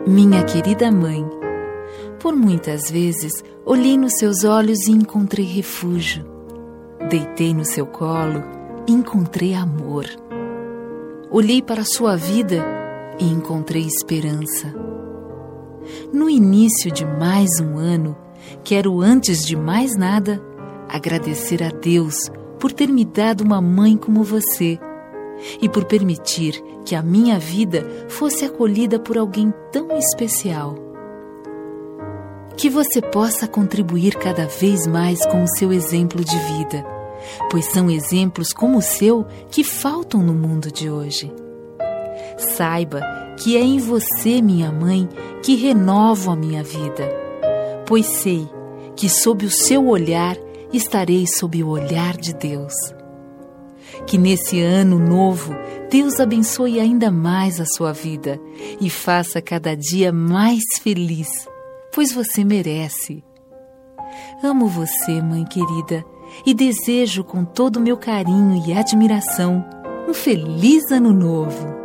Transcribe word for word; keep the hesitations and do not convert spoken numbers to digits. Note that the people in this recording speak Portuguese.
Minha querida mãe, por muitas vezes olhei nos seus olhos e encontrei refúgio. Deitei no seu colo e encontrei amor. Olhei para a sua vida e encontrei esperança. No início de mais um ano, quero, antes de mais nada, agradecer a Deus por ter me dado uma mãe como você e por permitir que a minha vida fosse acolhida por alguém tão especial. Que você possa contribuir cada vez mais com o seu exemplo de vida, pois são exemplos como o seu que faltam no mundo de hoje. Saiba que é em você, minha mãe, que renovo a minha vida, pois sei que sob o seu olhar estarei sob o olhar de Deus. Que nesse ano novo, Deus abençoe ainda mais a sua vida e faça cada dia mais feliz, pois você merece. Amo você, mãe querida, e desejo com todo o meu carinho e admiração um feliz ano novo.